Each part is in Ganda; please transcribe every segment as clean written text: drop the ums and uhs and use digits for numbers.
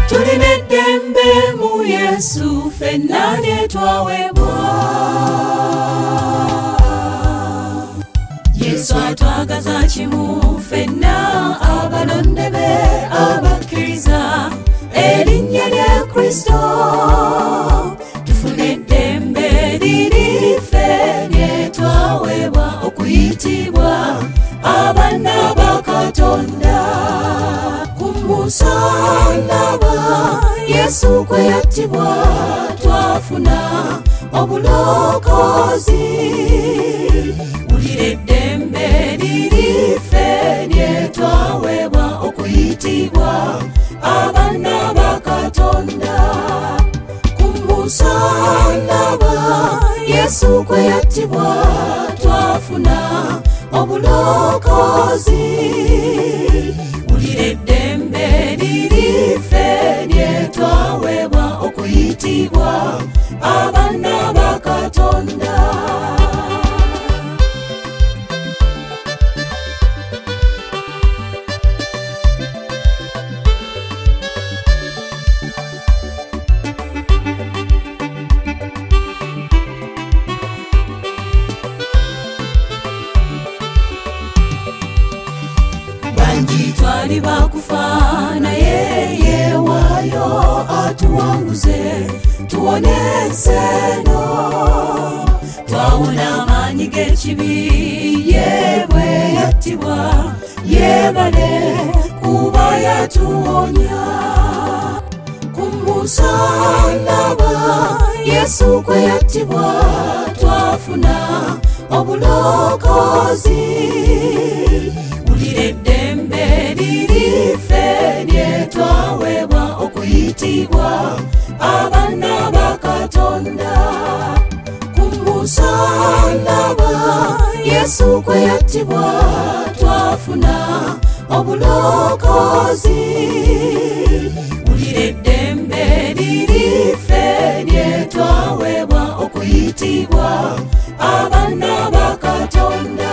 tulina eddembe mu Yesu ffenna lye twaweebwa. Yesu atwagaza kimu ffenna abalonde be abakkiriza erinnya lya Kristo, tufune eddembe liri ffe lye twaweebwa okuyitibwa abaana ba Katonda. Ku musaalaba Yesu kwe yattibwa twafuna obulokozi, wulira eddembe liri ffe lye twaweebwa okuyitibwa abaana ba Katonda. Ku musaalaba Yesu kwe yattibwa twafuna obulokozi, wulira eddembe liri ffe lye twaweebwa okuyitibwa abaana ba Katonda. Bangi twali bakufa naye yeewaayo atuwanguze tuwone ensi eno, twawona amaanyi g'ekibi ye bwe yattibwa yeebale kuba yatuwonya. Ku musaalaba Yesu kwe yattibwa twafuna obulokozi, wulira eddembe liri ffe lye twaweebwa okuyitibwa abaana ba Katonda. Ku musaalaba Yesu kwe yattibwa twafuna obulokozi, wulira eddembe liri ffe lye twaweebwa okuyitibwa abaana ba Katonda.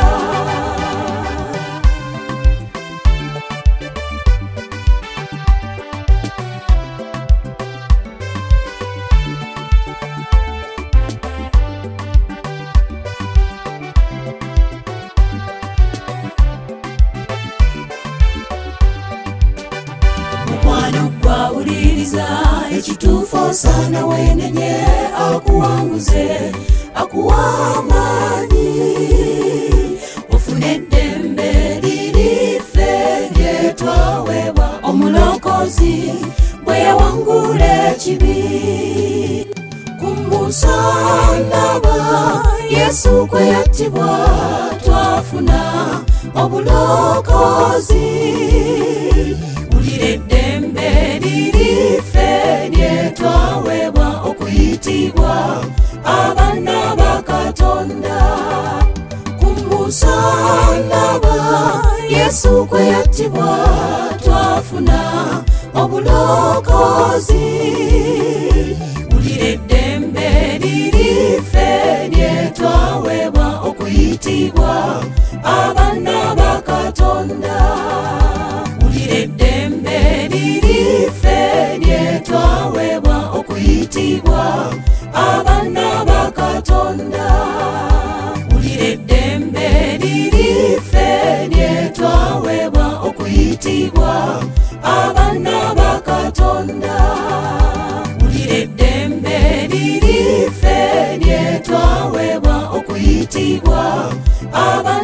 Mukwano gwawuliriza ekituufu osaana weenenye akuwanguze akuwa amaanyi, ofune eddembe liri ffe lye twaweebwa omulokozi bwe yawangula ekibi. Ku musaalaba Yesu kwe yattibwa twafuna obulokozi, wulira eddembe liri ffe lye twaweebwa okuyitibwa abaana ba Katonda. Ku musaalaba Yesu kwe yattibwa twafuna obulokozi, wulira eddembe liri ffe lye twaweebwa okuyitibwa abaana ba Katonda. Wulira eddembe liri ffe lye twaweebwa okuyitibwa abaana ba Katonda. Wulira eddembe liri ffe lye twaweebwa okuyitibwa abaana ba Katonda. Wulira eddembe liri ffe lye twaweebwa okuyitibwa abaana